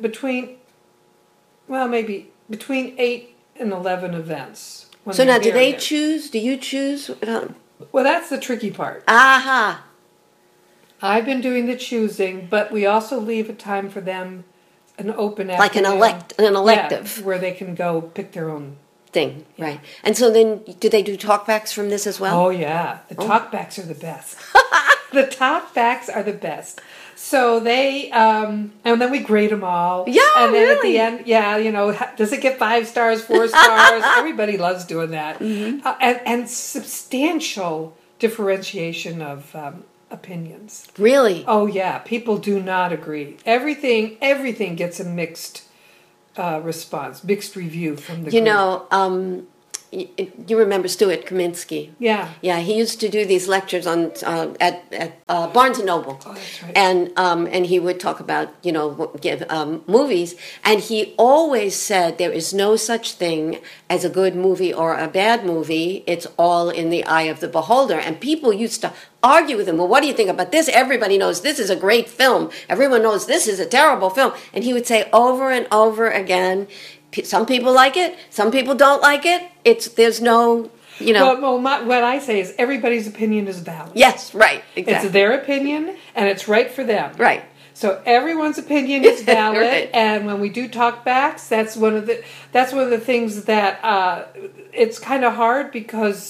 S3: maybe between 8 and 11 events.
S4: So now, do they
S3: there.
S4: choose? Do you choose?
S3: Well, that's the tricky part.
S4: Aha.
S3: I've been doing the choosing, but we also leave a time for them, an open
S4: Like an
S3: afternoon.
S4: elective.
S3: Yeah, where they can go pick their own.
S4: Thing, right. And so then, do they do talkbacks from this as well?
S3: Oh, yeah. The talkbacks are the best. The talkbacks are the best. So they, and then we grade them all.
S4: Yeah,
S3: and then at
S4: really?
S3: the end, does it get 5 stars, 4 stars? Everybody loves doing that. And substantial differentiation of opinions.
S4: Really?
S3: Oh, yeah. People do not agree. Everything gets a mixed response, mixed review from the group.
S4: you remember Stuart Kaminsky?
S3: Yeah.
S4: Yeah, he used to do these lectures on at Barnes and Noble.
S3: Oh, that's right.
S4: And he would talk about, give movies, and he always said there is no such thing as a good movie or a bad movie. It's all in the eye of the beholder. And people used to argue with him. Well, what do you think about this? Everybody knows this is a great film. Everyone knows this is a terrible film. And he would say over and over again, some people like it, some people don't like it. There's no,
S3: what I say is everybody's opinion is valid.
S4: Yes, right, exactly.
S3: It's their opinion, and it's right for them.
S4: Right.
S3: So everyone's opinion is valid,
S4: Right.
S3: And when we do talkbacks, that's one of the things that it's kind of hard because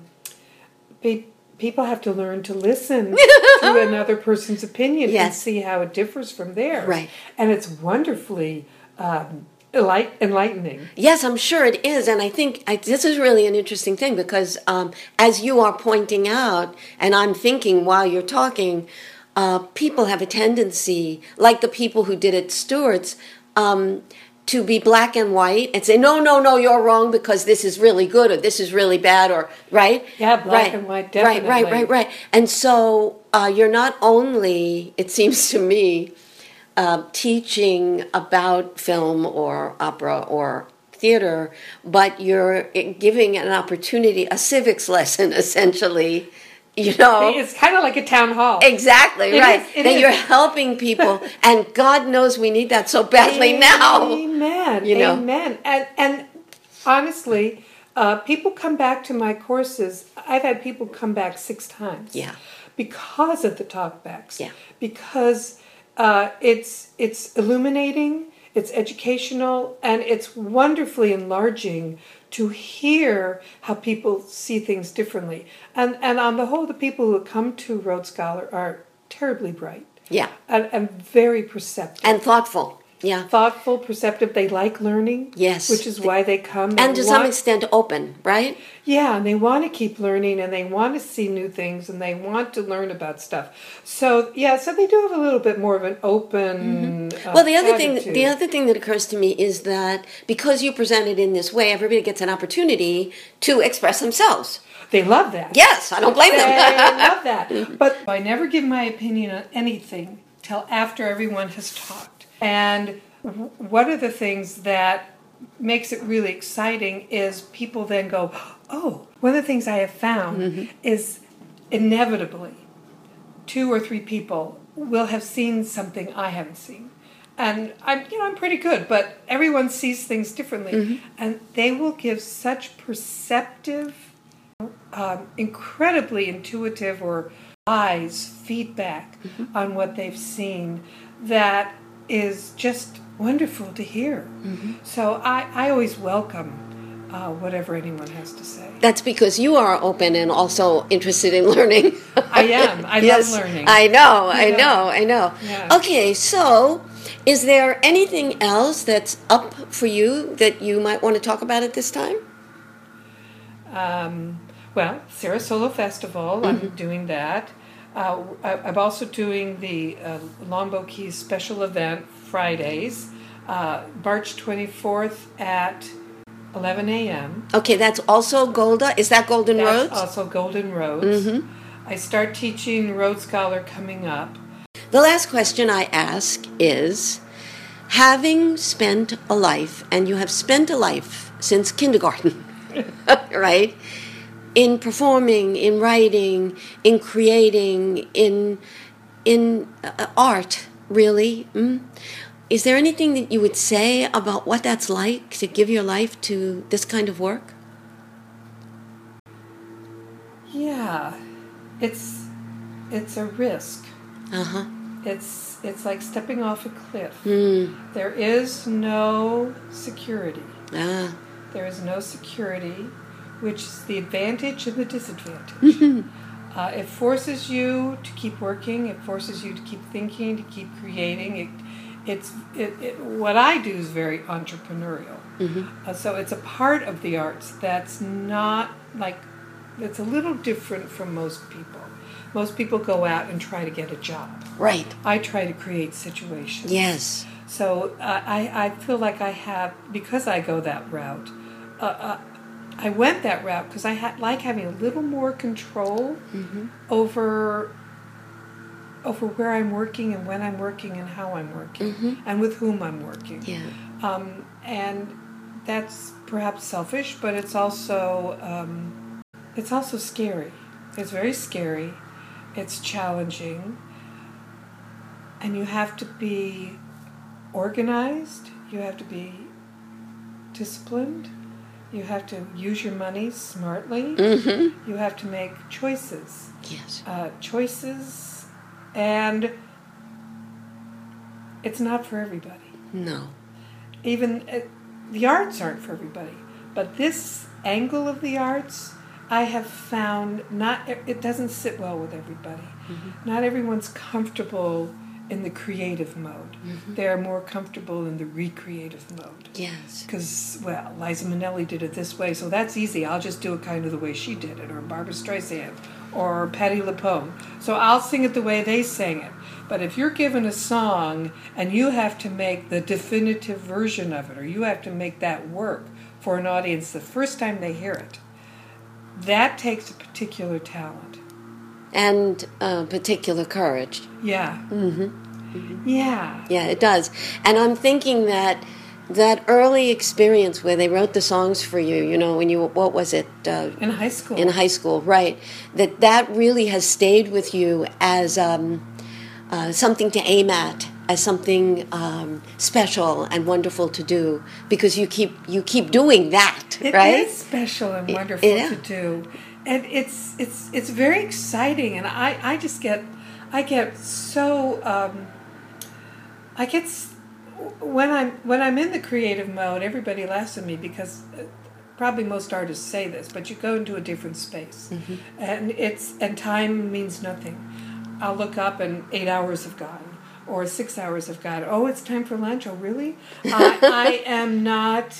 S3: people have to learn to listen to another person's opinion and
S4: Yes.
S3: see how it differs from theirs.
S4: Right.
S3: And it's wonderfully enlightening.
S4: Yes, I'm sure it is, and I think this is really an interesting thing because as you are pointing out, and I'm thinking while you're talking, people have a tendency, like the people who did it, Stewart's, to be black and white and say, no, you're wrong because this is really good or this is really bad, or right?
S3: Yeah, black and white, definitely.
S4: Right. And so you're not only, it seems to me, teaching about film or opera or theater, but you're giving an opportunity, a civics lesson, essentially.
S3: It's kind of like a town hall.
S4: Exactly,
S3: It
S4: right.
S3: is,
S4: That you're helping people, and God knows we need that so badly now.
S3: Amen. Amen. And honestly, people come back to my courses. I've had people come back 6 times.
S4: Yeah.
S3: Because of the talkbacks.
S4: Yeah.
S3: Because it's illuminating, it's educational, and it's wonderfully enlarging to hear how people see things differently. And on the whole, the people who come to Rhodes Scholar are terribly bright.
S4: Yeah.
S3: And very perceptive.
S4: And thoughtful. Yeah.
S3: Thoughtful, perceptive. They like learning.
S4: Yes.
S3: Which is why they come.
S4: And to some extent open, right?
S3: Yeah, and they want to keep learning, and they want to see new things, and they want to learn about stuff. So they do have a little bit more of an open.
S4: Well, the other
S3: attitude.
S4: thing that occurs to me is that because you present it in this way, everybody gets an opportunity to express themselves.
S3: They love that.
S4: Yes, I don't blame them.
S3: They love that. But I never give my opinion on anything till after everyone has talked. And one of the things that makes it really exciting is people then go, oh, one of the things I have found is inevitably 2 or 3 people will have seen something I haven't seen. And I'm pretty good, but everyone sees things differently. And they will give such perceptive, incredibly intuitive or wise feedback on what they've seen that is just wonderful to hear. So I always welcome whatever anyone has to say.
S4: That's because you are open and also interested in learning.
S3: I am. I love learning.
S4: I know.
S3: Yeah.
S4: Okay, so is there anything else that's up for you that you might want to talk about at this time?
S3: Well, Sarah Solo Festival, I'm doing that. I'm also doing the Longboat Keys special event Fridays, March 24th at 11 a.m.
S4: Okay, that's also Golda. Is that Golden Roads?
S3: That's also Golden Roads. I start teaching Rhodes Scholar coming up.
S4: The last question I ask is, having spent a life, and you have spent a life since kindergarten, right? In performing, in writing, in creating, in art, really. Is there anything that you would say about what that's like to give your life to this kind of work?
S3: Yeah, it's a risk.
S4: Uh-huh.
S3: It's like stepping off a cliff. There is no security. There is no security, which is the advantage and the disadvantage. It forces you to keep working. It forces you to keep thinking, to keep creating. What I do is very entrepreneurial. So it's a part of the arts that's not like, it's a little different from most people. Most people go out and try to get a job.
S4: Right.
S3: I try to create situations.
S4: Yes.
S3: So I feel like I have, because I go that route, I went that route because I like having a little more control over where I'm working and when I'm working and how I'm working and with whom I'm working.
S4: Yeah.
S3: And that's perhaps selfish, but it's also scary. It's very scary. It's challenging. And you have to be organized. You have to be disciplined. You have to use your money smartly.
S4: Mm-hmm.
S3: You have to make choices.
S4: Yes.
S3: Choices, and it's not for everybody.
S4: No.
S3: Even the arts aren't for everybody. But this angle of the arts, I have found it doesn't sit well with everybody. Not everyone's comfortable in the creative mode. They're more comfortable in the recreative mode.
S4: Yes.
S3: Because, well, Liza Minnelli did it this way, so that's easy. I'll just do it kind of the way she did it, or Barbara Streisand, or Patti LuPone. So I'll sing it the way they sang it. But if you're given a song and you have to make the definitive version of it, or you have to make that work for an audience the first time they hear it, that takes a particular talent.
S4: And particular courage.
S3: Yeah. Yeah.
S4: Yeah, it does. And I'm thinking that early experience where they wrote the songs for you, you know, when you, what was it?
S3: In high school.
S4: In high school, right. That really has stayed with you as something to aim at, as something special and wonderful to do, because you keep doing that, right?
S3: It is special and wonderful to do. And it's very exciting, and I get so when I'm in the creative mode, everybody laughs at me because probably most artists say this, but you go into a different space, and time means nothing. I'll look up and 8 hours have gone, or 6 hours have gone. Oh, it's time for lunch. Oh, really? I am not.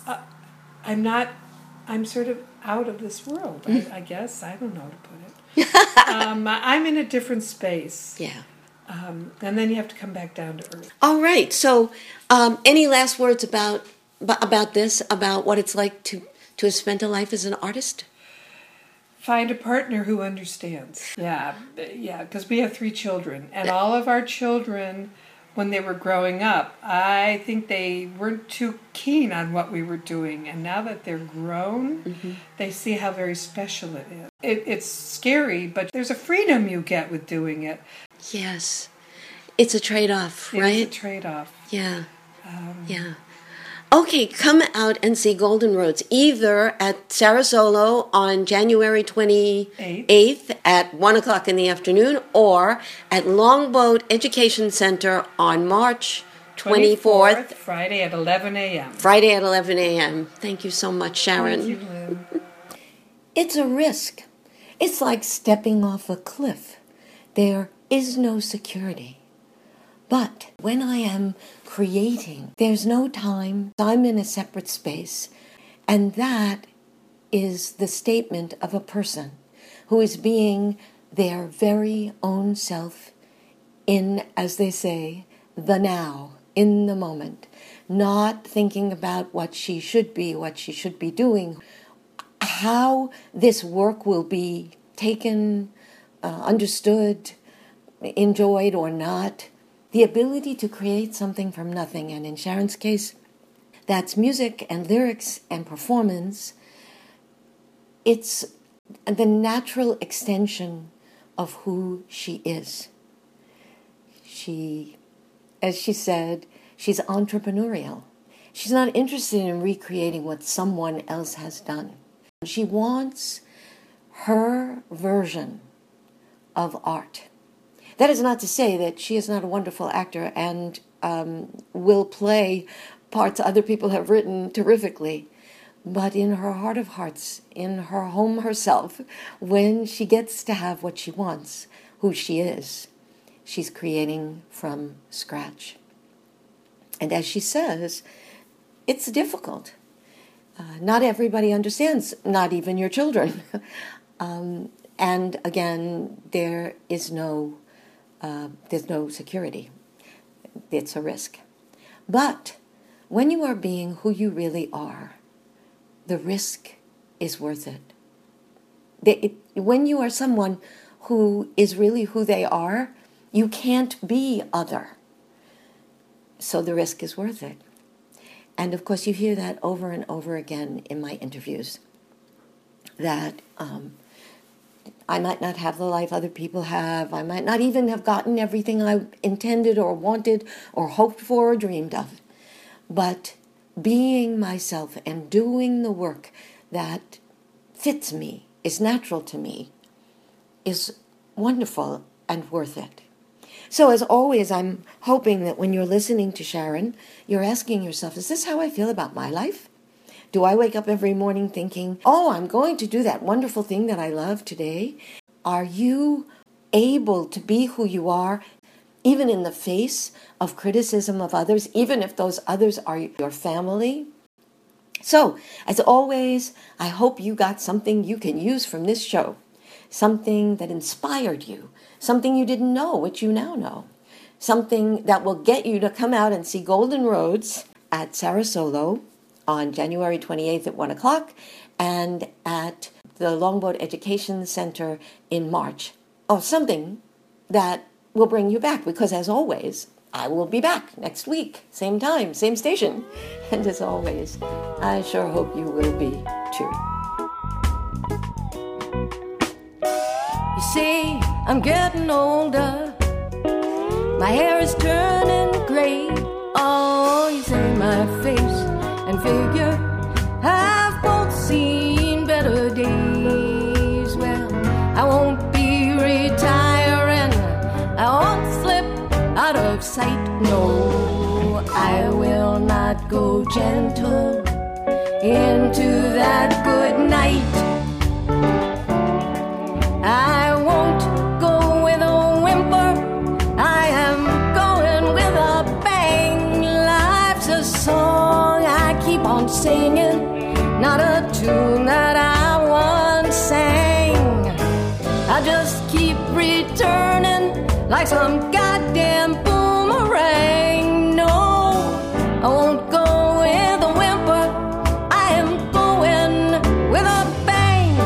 S3: I'm sort of out of this world, I guess. I don't know how to put it. I'm in a different space.
S4: Yeah.
S3: And then you have to come back down to earth.
S4: All right. So, any last words about this, about what it's like to have spent a life as an artist?
S3: Find a partner who understands. Yeah, because we have 3 children. And all of our children, when they were growing up, I think they weren't too keen on what we were doing. And now that they're grown, they see how very special it is. It's scary, but there's a freedom you get with doing it.
S4: Yes. It's a trade-off, right?
S3: It's a trade-off.
S4: Yeah. Yeah. Okay, come out and see Golden Roads, either at Sarasolo on January 28th at 1 o'clock in the afternoon, or at Longboat Education Center on March 24th.
S3: Friday at 11 a.m.
S4: Friday at 11 a.m. Thank you so much, Sharon.
S3: Thank you, Lynn.
S1: It's a risk. It's like stepping off a cliff. There is no security. But when I am creating, there's no time. I'm in a separate space. And that is the statement of a person who is being their very own self in, as they say, the now, in the moment. Not thinking about what she should be doing, how this work will be taken, understood, enjoyed or not. The ability to create something from nothing, and in Sharon's case, that's music and lyrics and performance. It's the natural extension of who she is. As she said, she's entrepreneurial. She's not interested in recreating what someone else has done. She wants her version of art. That is not to say that she is not a wonderful actor and will play parts other people have written terrifically. But in her heart of hearts, in her home herself, when she gets to have what she wants, who she is, she's creating from scratch. And as she says, it's difficult. Not everybody understands, not even your children. And again, there's no security. It's a risk. But when you are being who you really are, the risk
S4: is worth it. When you are someone who is really who they are, you can't be other. So the risk is worth it. And of course, you hear that over and over again in my interviews, that I might not have the life other people have. I might not even have gotten everything I intended or wanted or hoped for or dreamed of. But being myself and doing the work that fits me, is natural to me, is wonderful and worth it. So as always, I'm hoping that when you're listening to Sharon, you're asking yourself, is this how I feel about my life? Do I wake up every morning thinking, oh, I'm going to do that wonderful thing that I love today? Are you able to be who you are, even in the face of criticism of others, even if those others are your family? So, as always, I hope you got something you can use from this show, something that inspired you, something you didn't know, which you now know, something that will get you to come out and see Golden Roads at Sarasolo on January 28th at 1 o'clock and at the Longboat Education Center in March. Oh, something that will bring you back, because as always, I will be back next week, same time, same station. And as always, I sure hope you will be too.
S2: You see, I'm getting older. My hair is turning gray. Oh, you say my face and figure have both seen better days. Well, I won't be retiring. I won't slip out of sight. No, I will not go gentle into that good night. I won't go with a whimper. I am going with a bang. Life's a song I keep on singing, not a tune that I once sang. I just keep returning like some goddamn boomerang. No, I won't go with a whimper. I am going with a bang.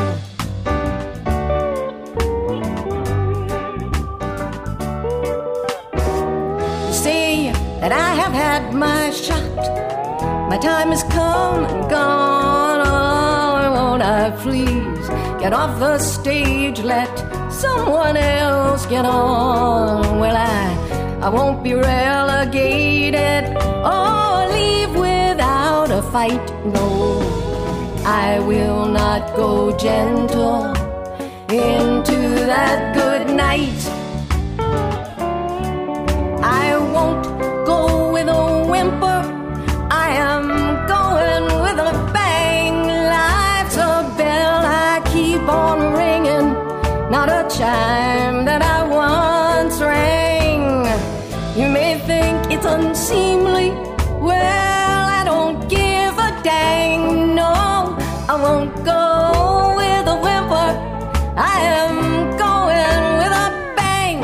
S2: You see that I have had my shot. My time has come and gone. Oh, won't I please get off the stage, let someone else get on? Well, I won't be relegated or leave without a fight. No, I will not go gentle into that good night. I won't go with a whimper. I am going with a bang. Life's a bell I keep on ringing, not a chime that I once rang. You may think it's unseemly. Well, I don't give a dang. No, I won't go with a whimper. I am going with a bang.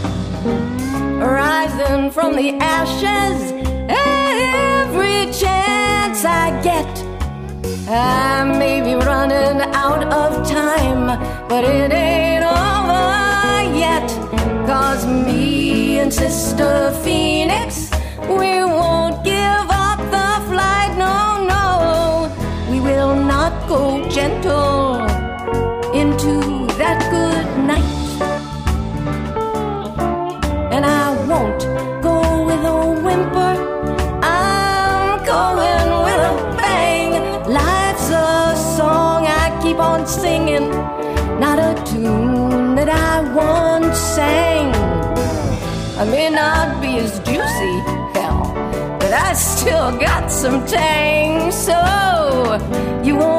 S2: Rising from the ashes every chance I get. I may be running out of time, but it ain't over yet. 'Cause me and Sister Phoenix, we won't give up the flight. No, no, we will not go gentle into that good night. And I won't go with a whimper. I'm going with a bang. Life's a song I keep on singing, not a tune that I once sang. I may not be as juicy, hell, but I still got some tang. So you won't